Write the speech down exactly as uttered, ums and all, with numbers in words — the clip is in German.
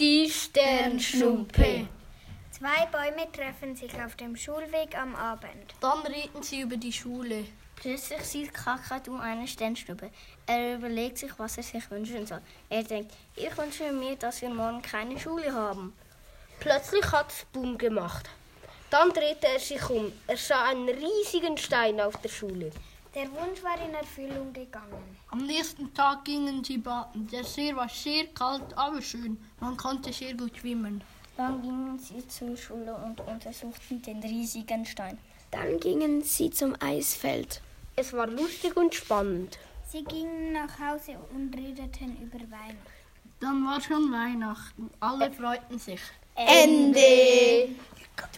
Die Sternschnuppe. Zwei Bäume treffen sich auf dem Schulweg am Abend. Dann reden sie über die Schule. Plötzlich sieht Kakadu eine Sternschnuppe. Er überlegt sich, was er sich wünschen soll. Er denkt, ich wünsche mir, dass wir morgen keine Schule haben. Plötzlich hat es Boom gemacht. Dann drehte er sich um. Er sah einen riesigen Stein auf der Schule. Der Wunsch war in Erfüllung gegangen. Am nächsten Tag gingen sie baden. Der See war sehr kalt, aber schön. Man konnte sehr gut schwimmen. Dann gingen sie zur Schule und untersuchten den riesigen Stein. Dann gingen sie zum Eisfeld. Es war lustig und spannend. Sie gingen nach Hause und redeten über Weihnachten. Dann war schon Weihnachten. Alle freuten sich. Ende.